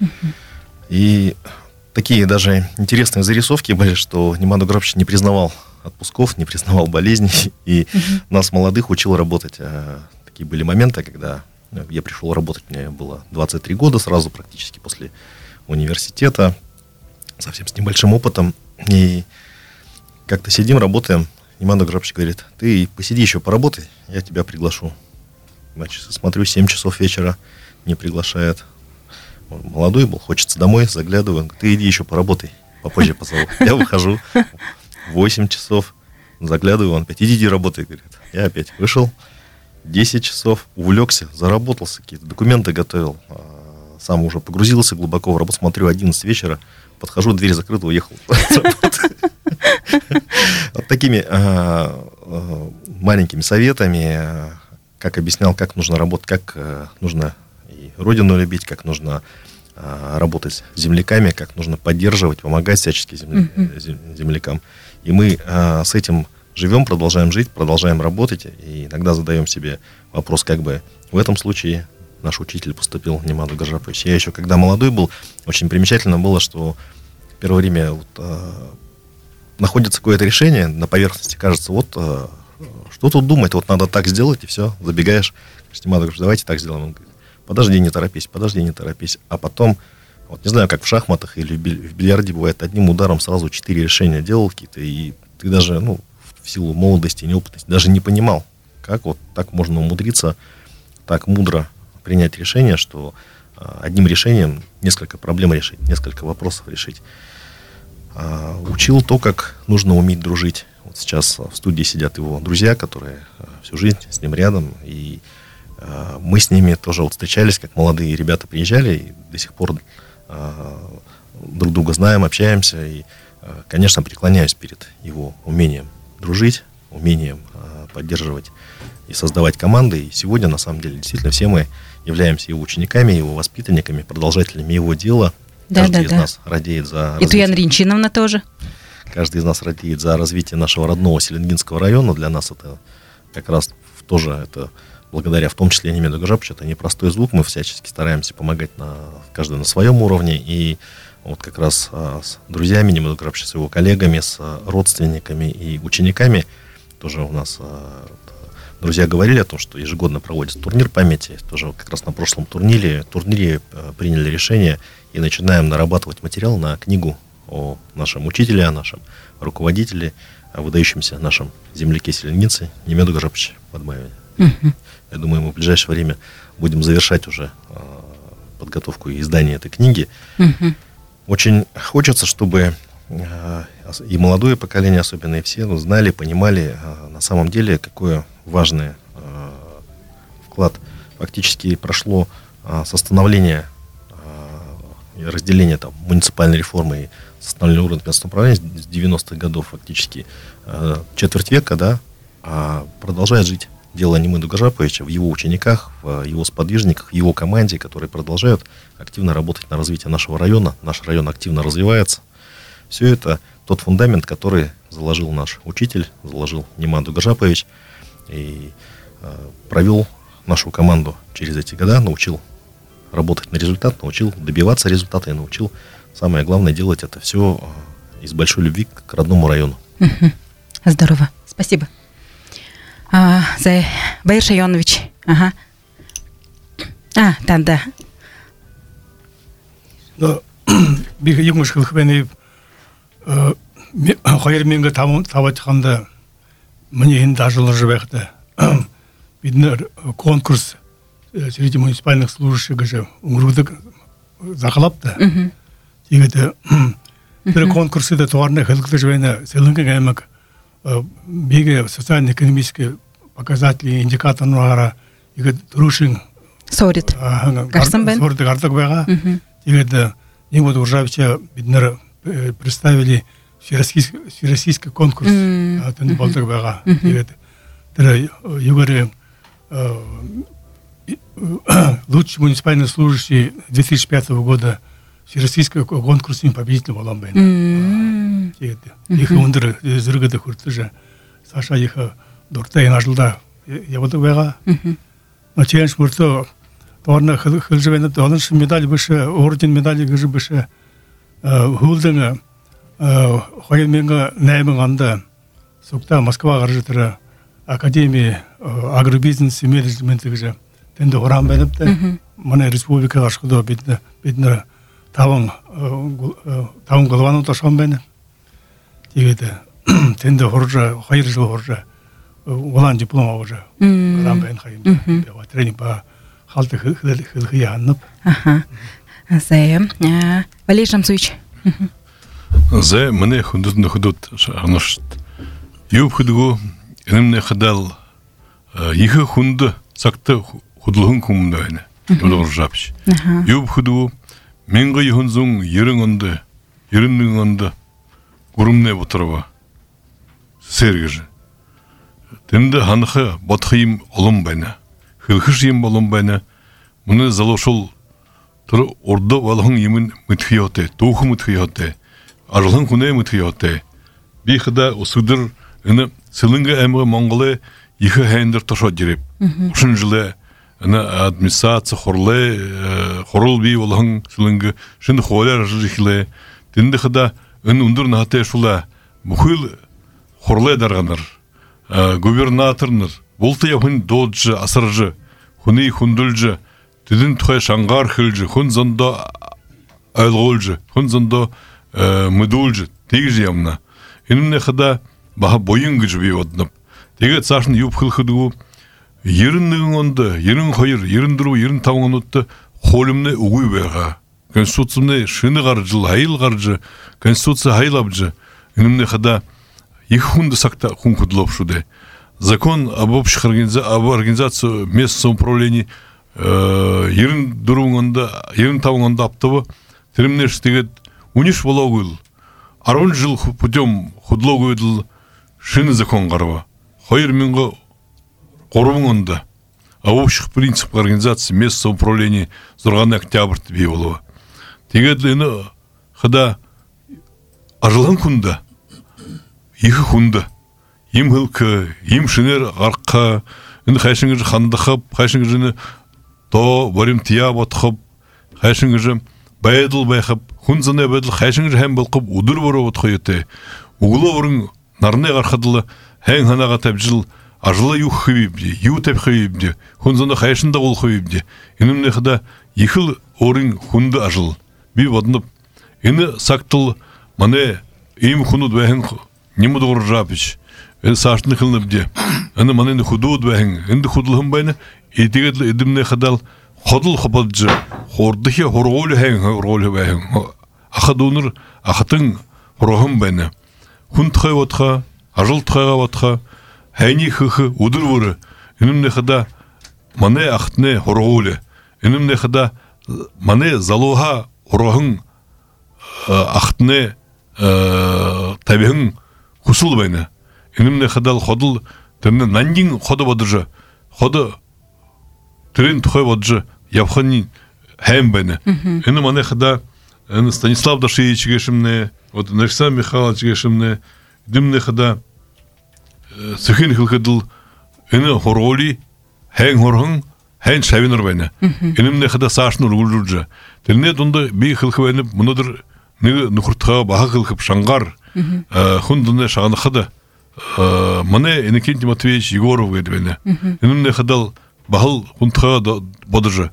И такие даже интересные зарисовки были, что Немаду Гаржапович не признавал отпусков, не признавал болезней, и нас, молодых, учил работать. Такие были моменты, когда я пришел работать, мне было 23 года, сразу практически после университета, совсем с небольшим опытом. И как-то сидим, работаем, Немаду Гаржапович говорит: ты посиди еще, поработай, я тебя приглашу. Значит, смотрю, 7 часов вечера, не приглашает. Молодой был, хочется домой, заглядываю, ты иди еще поработай, попозже позову. Я выхожу, 8 часов, заглядываю, он опять: иди работай, говорит. Я опять вышел, 10 часов, увлекся, заработался, какие-то документы готовил, сам уже погрузился глубоко в работу, смотрю, 11 вечера, подхожу, дверь закрыта, уехал. Вот такими маленькими советами, как объяснял, как нужно работать, как нужно и родину любить, как нужно работать с земляками, как нужно поддерживать, помогать всячески землякам. И мы с этим живем, продолжаем жить, продолжаем работать, и иногда задаем себе вопрос, как бы в этом случае наш учитель поступил Немаду Гаржапович. Я еще, когда молодой был, очень примечательно было, что в первое время находится какое-то решение на поверхности, кажется, что тут думать, надо так сделать, и все, забегаешь, Немаду говоришь, давайте так сделаем. Он говорит, подожди, не торопись. А потом, не знаю, как в шахматах или в бильярде бывает, одним ударом сразу 4 решения делал какие-то, и ты даже, в силу молодости и неопытности, даже не понимал, как так можно умудриться так мудро принять решение, что одним решением несколько проблем решить, несколько вопросов решить. Учил то, как нужно уметь дружить. Сейчас в студии сидят его друзья, которые всю жизнь с ним рядом, и мы с ними тоже встречались, как молодые ребята приезжали, и до сих пор друг друга знаем, общаемся, и, конечно, преклоняюсь перед его умением дружить, умением поддерживать и создавать команды. И сегодня, на самом деле, действительно, все мы являемся его учениками, его воспитанниками, продолжателями его дела. Каждый из нас радеет за развитие. И Туяна Ринчиновна тоже. Каждый из нас радеет за развитие нашего родного Селенгинского района. Для нас это как раз тоже это благодаря, в том числе, Немеду Гаржаповичу, это непростой звук. Мы всячески стараемся помогать каждый на своем уровне. И как раз с друзьями Немеду Гаржаповича, с его коллегами, с родственниками и учениками тоже у нас друзья говорили о том, что ежегодно проводится турнир памяти. Тоже как раз на прошлом турнире приняли решение и начинаем нарабатывать материал на книгу о нашем учителе, о нашем руководителе, о выдающемся нашем земляке-селенгинце Немеду Гаржаповиче Бадмаеве. Я думаю, мы в ближайшее время будем завершать уже подготовку и издание этой книги. Очень хочется, чтобы и молодое поколение, особенно и все, знали, понимали на самом деле, какой важный вклад фактически прошло с становления и разделения муниципальной реформы и становления уровня местного управления с 90-х годов фактически четверть века, продолжает жить дело Немеду Гаржаповича в его учениках, в его сподвижниках, в его команде, которые продолжают активно работать на развитие нашего района. Наш район активно развивается. Все это тот фундамент, который заложил наш учитель, заложил Немаду Гаржапович и провел нашу команду через эти года, научил работать на результат, научил добиваться результата и научил, самое главное, делать это все из большой любви к родному району. Здорово, спасибо. Баир Шайонович. Да. Биг юңгыш хылхбени хайыр менге табатқанда мне енді ажылы жібәқті. Биднер конкурс среди муниципальных служащих же уңруды зақылапты. Тегеді бір конкурсы да туарны хылқты жібәні селінгі әмік биге социально-экономические показатели, индикаторлары, друшин Сорит. Сорит гардак бага. Тегеді Немеду Гаржаповича биднер представили всероссийский конкурс. Тенді болдық бага. Тегеді югары лучший муниципальный служащий 2005 года всероссийского конкурса победитель болам бен. Их ундыр зыргыды хурты же Саша их дуртайын ажылда ябыды бага. Но чейн шмурты туарна хылжы бен долыншы медаль выше, орден медаль гыжы выше. Хулдың хайын менге нәймің анда сукта Москва гаржытыры Академия агробизнес и менеджмента гыжы. Тенді орам беніпті. Мана республика ашқыды бедні тавың головану ташқан бені. Тегеді, тенді хоржа, хайыр жыл хоржа, олан диплома хоржа. Орам бен хайым. Тренинг ба халты хылхы янып. Зайым. Валерий Шамсуевич. Зай, мне худут шарношт. Юб худгу, инымне хадал, ихы хунды, сакты худлығын күмдайны. Немеду Гаржапович. Юб худгу, менгі ихынзың ерің онды, еріннің онды, құрымне бұтырыва, сергежі. тенде ханхы батхим олымбайна. Хылхышим олымбайна. Мұны залошыл тұр орды валхын емін мүтхиоте, тухы мүтхиоте, арылхын күне мүтхиоте. Бейхіда осыдыр үні сылыңғы әмгі Монголы ехі хәйіндір тұшат жереп. Ұшын жылы администрация хорыл бей олхын сылыңғы шын хуалар жихиле. Тенде хыда үн ұндыр нахате шула мұхыл хорлай дарғаныр. Губернаторныр. Болты яхын доджы, асыржы, хуны хундылжы, тедін тұхай шаңғар хылжы, хун зондо айлғолжы, хун зондо мүдулжы, тегіз ямна. Енімне хыда баға бойын күжі бей одынып. Тегет сашын юп хыл-хыдығы, еріннігін онды, ерін қойыр, ерін дұру, ерін тауын отты, холімне ұғый бәға. Конституциямне шыны қаржыл, айыл қаржы, конституция айлабжы. Енімне хыда их хунды сакта хун кудлоп шуде. Закон об общих организации мест самоуправления ерін дұруыңында, ерін тауыңында аптығы, тірімнеш тегет униш вологыл. Арон жыл путем худлогыл шыны закон қарва. Хайыр менгі қорбыңында. Об общих принципах организации мест самоуправления Зорғаны октябрь бей олуы. Тегет лені хыда ажылған күнді. Екі хүнді. Им хылкы, им шынер ғарққа, үні қайшыңыз қандықып, қайшыңыз то барим тия батқып, қайшыңыз байдыл байқып, хүн заны байдыл, қайшыңыз хэм балқып, удыр бары батқы еті. Уғылы орын нарны ғарқадылы, хэң ханаға тәбжіл, ажылы ю хывибді, ю тәп хывибді, хүн заны қайшында ол хывибді. Инімне қыда ехіл орын хүнді ажыл. Бей бадынып, ині сақтыл, мане, им хүнуд бәхін нему doğru жапыч. Саштны кылынып де. Аны манын худуд бәһин. Инде худулхым байна. Этигетле эдимне хадал ходул хобалжы. Хордыхи хоргол хэн хоргол бәһин. Ахадунур ахатын хорохым байна. Хунтхай ватха, ажылтхайга ватха. Хайни хыхы удыр вуры. Инемне хада мане ахтне хорголе. Инемне хада мане залуха хорохын ахтне табиһин хусул байна. Инемне хадал ходул тенне нандин хода бодыржа. Хода трен тухай бодыржа. Япханин хэм байна. Ине мане хада Станислав Дашевич гешимне, вот Александр Михайлович гешимне, димне хада сөхин хылкыдыл ине хорголи хэн хорхын хэн шавинер байна. Инемне хада сашны ургулжа. Тенне дунда би хылкыбанып мунадыр нухуртха баха хылкып шангар хундуне шаганы хада мане Иннокентий Матвеевич Егоров гэдбене. Инемне хадал бахыл хунтха бодыржа.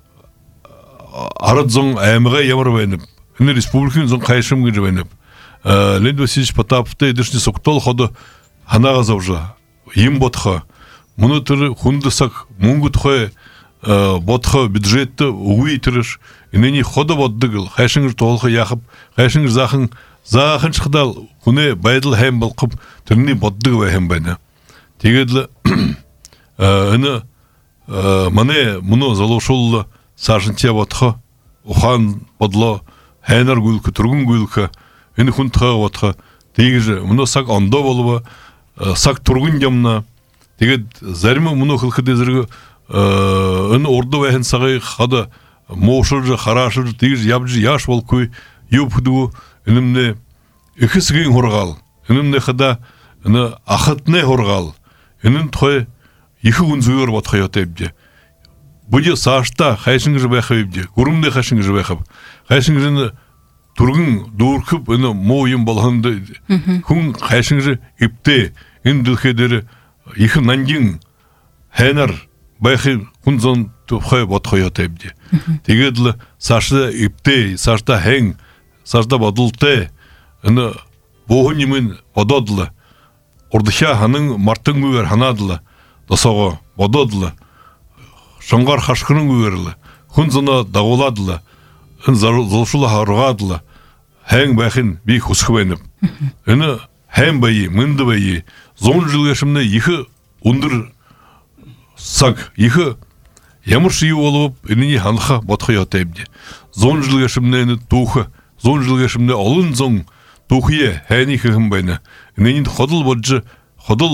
Арадзон аймага ямар байнып. Ине республикын зон кайшым гэж байнып. Леонид Васильевич Потаповты эдишни соктол ходы ханага завжа. Им ботха. Муну тыры хундысак мунгутхой ботха бюджетті угуй тырыш. Инени ходы боддыгыл. Хайшыңыр толқы яқып. Хайшыңыр захын шықдал. Хуне байдыл хэм балқып. Тырни боддығы бай хэм байна. Тегедлі іні мане мұны залошулы сажынтия батха, ухан бодло, хайнар гүлкі, тұргын гүлкі, үні хүнтіға батха, тегежі, мұны сак андо болуа, сак тұргын ямна, тегед зарымы мұны қылқы дезіргі, үні орды вәхін сағай қада, моушылжы, харашылжы, тегежі ябжы, яш бол көй, юп хүдігі, үнімне үкі сігін хорғал, үнімне қада, үні ақытне хорғал, үнім тұхай, екі күн зүйір батқа ятайбде. Bude saçta hayşıngıcı bakıbdı. Gurumda hayşıngıcı bakıp. Hayşıngıcını turgun doğurkup onu moyun balhandı. Hun hayşıngıcı ipte indilkederi iki nangin henar bakı hunzon tophay batkoyataydı. Tegedli saçta ipte, saçta heng, saçta badılte. Onu boğunimin badadlı. Orduha hanın martın güver hanadlı. Dasağa badadlı. Шонгар хашкының өйерлі. Хүн зына дағуладылы. Хүн залшулы харғадылы. Хэң бәхін бейк хұсқыбайнып. Үні хэм байы, мүнді байы. Зон жылгашымны екі ұндыр сақ, екі ямыр шыйы олып, үніне ханға батқы ятайбді. Зон жылгашымны үні тұқы, зон жылгашымны олын зон тұқые хәні кігім байны. Үнінен қодыл боджы, қодыл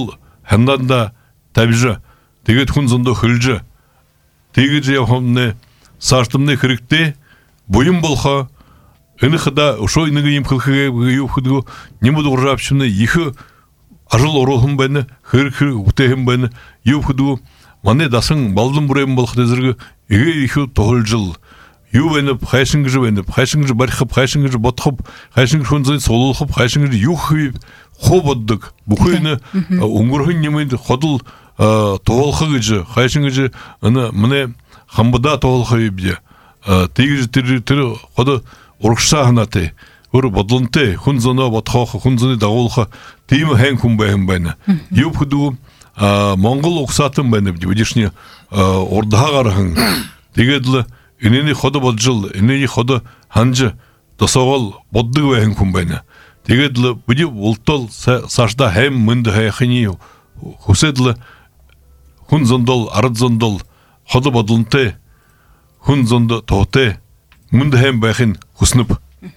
хандан да табжы тэгээд хүн зөндө хөлжө тэгж явхомны сартымны хэрэгтэй буйын болхо энэ хада ошой нэг юм хөлхөө юу хөдгөө нэмд уржавчны их ажил оруулхан байна хэрэг үтэхэн байна юу хөдгөө манай дасан балдан бүрэм болох зэрэг их тоолжил юу байна хайшин гэж барих хайшин гэж бодох хайшин хүнзэн суулах хайшин гэж юу хободдог бүхэн өнгөрхөн нэмэнд ходол тоолох гэж хайшин гэж мане хамбада тоолох бие тэгж тэр ход урагшаа ханаатай өөр бодлонтой хүн зөнөө бодхоох хүн зөний дагуулах тийм хэн хүн байна юу хөдөө Монгол угсаатан байна бидишний урдаагаар тэгээд л энэний ход болжил энэний ход ханж тосоогол боддог байх хүн байна тэгээд л бид ултал сашда хэм мэнд хайхны хүсэд л хүн зөндөл ард зөндөл ход бодлонтой хүн зөндө тоотой мэнд хэм байхын хүснэв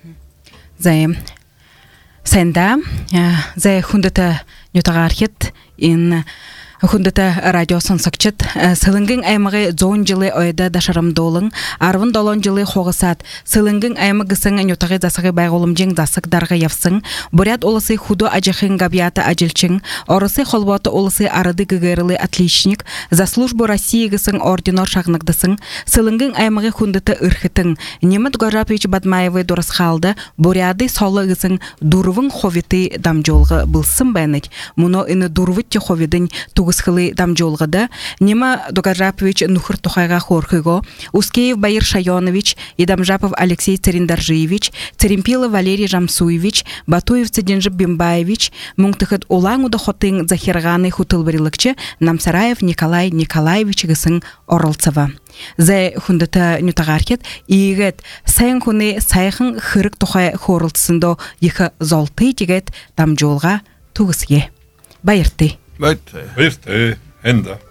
Займ сэнда зай хүндэт нютагаархит ин хүндэт радио сонсогчд сылынгын аймагы 10 жылы ойда дашарамдуулын 10 жылы хогысат сылынгын аймагысын нютагы засагы байгууламжың засык дарга явсын бурят улысы худо ажахын габията ажилчин орысы холботы улысы арады гыгырылы отличник за службу России гысын орденор шагнагдысын сылынгын аймагы хүндэт ырхытын Немет Горапич Бадмаевы дурасхалды буряды солы гысын дурвын ховиты дамжолғы былсын бәнік муно ины дурвытте ховидын тугысхылы дамжолғыда Нема Дугаржапович Нухыр Тухайга Хорхыго, Ускеев Баир Шайонович, Идамжапов Алексей Цариндаржиевич, Царимпилов Валерий Жамсуевич, Батуев Циденжип Бимбаевич, Мунктыхыт Улаңуда Хотын Захирганы Хутылбарилыкчы, Намсараев Николай Николаевич Гысын Оралцева. Зай хүндэті нютағаркет, иегет сайын хүні сайхын хырық тұхай хорылтысындо ехі золты дегет дамжолға туғысге. Байырты. Байырты, энда.